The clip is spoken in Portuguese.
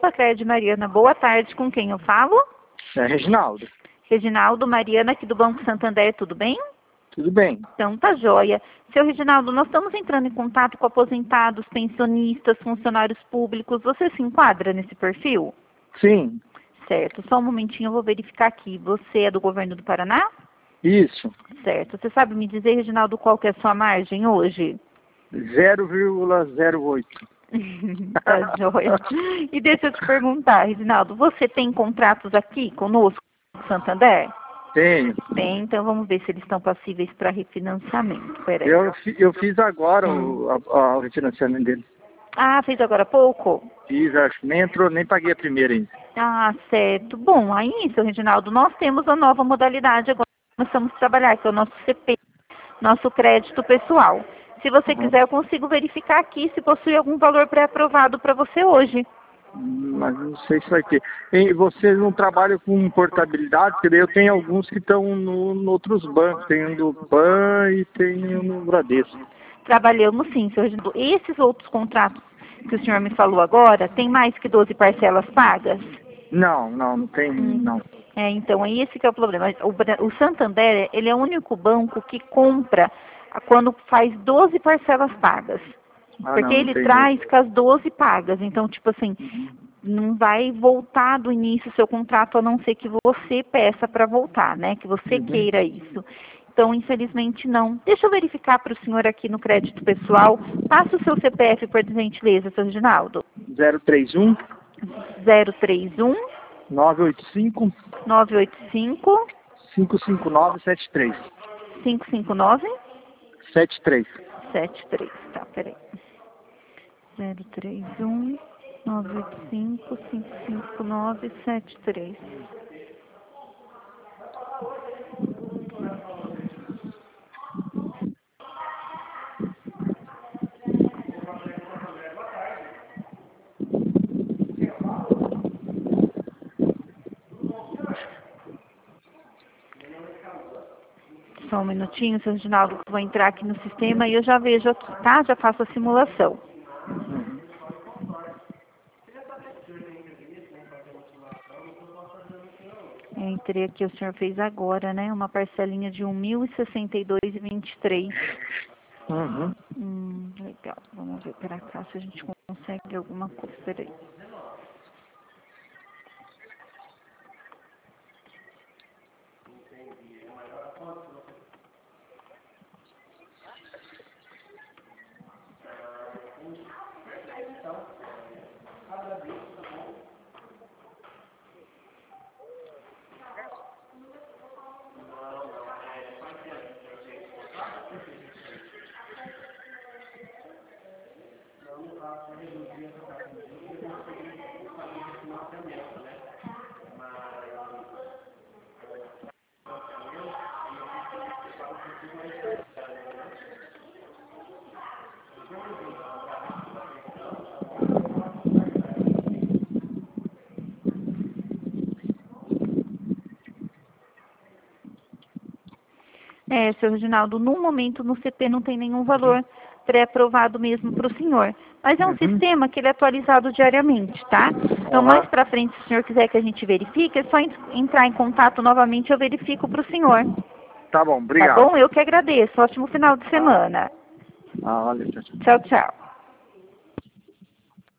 Cred Mariana, boa tarde, com quem eu falo? É Reginaldo. Reginaldo, Mariana aqui do Banco Santander, tudo bem? Tudo bem. Então tá joia. Seu Reginaldo, nós estamos entrando em contato com aposentados, pensionistas, funcionários públicos. Você se enquadra nesse perfil? Sim. Certo, só um momentinho, eu vou verificar aqui. Você é do governo do Paraná? Isso. Certo. Você sabe me dizer, Reginaldo, qual que é a sua margem hoje? 0,08. Tá joia. E deixa eu te perguntar, Reginaldo, você tem contratos aqui conosco, no Santander? Tenho. Tem, então vamos ver se eles estão passíveis para refinanciamento. Peraí. Eu fiz agora o refinanciamento dele. Ah, fez agora há pouco? Fiz, acho que nem entrou, nem paguei a primeira ainda. Ah, certo. Bom, aí, seu Reginaldo, nós temos a nova modalidade agora que nós estamos trabalhar, que é o nosso CP, nosso crédito pessoal. Se você quiser, eu consigo verificar aqui se possui algum valor pré-aprovado para você hoje. Mas não sei se vai ter. E vocês não trabalham com portabilidade? Porque daí eu tenho alguns que estão no outros bancos. Tenho no PAN e tenho no Bradesco. Trabalhamos sim, seu Reginaldo. Esses outros contratos que o senhor me falou agora, tem mais que 12 parcelas pagas? Não tem, não. É, então, é esse que é o problema. O Santander, ele é o único banco que compra quando faz 12 parcelas pagas. Ah, Porque não ele tem traz com as 12 pagas. Então, tipo assim, não vai voltar do início o seu contrato, a não ser que você peça para voltar, né? Que você queira isso. Então, infelizmente, não. Deixa eu verificar para o senhor aqui no crédito pessoal. Passa o seu CPF, por gentileza, seu Reginaldo. 031 031 985 985 559 73. 559 73. 73. Tá, peraí. 031 985 559 73. Só um minutinho, seu Reginaldo, que eu vou entrar aqui no sistema e eu já vejo aqui, tá? Já faço a simulação. Entrei aqui, o senhor fez agora, né? Uma parcelinha de 1.062,23. Legal. Vamos ver para cá se a gente consegue alguma coisa. Peraí. Seu Reginaldo, no momento no CP não tem nenhum valor pré-aprovado mesmo para o senhor. Mas é um sistema que ele é atualizado diariamente, tá? Então, mais para frente, se o senhor quiser que a gente verifique, é só entrar em contato novamente, eu verifico para o senhor. Tá bom, obrigado. Tá bom? Eu que agradeço. Ótimo final de semana. Olha, Tchau, tchau.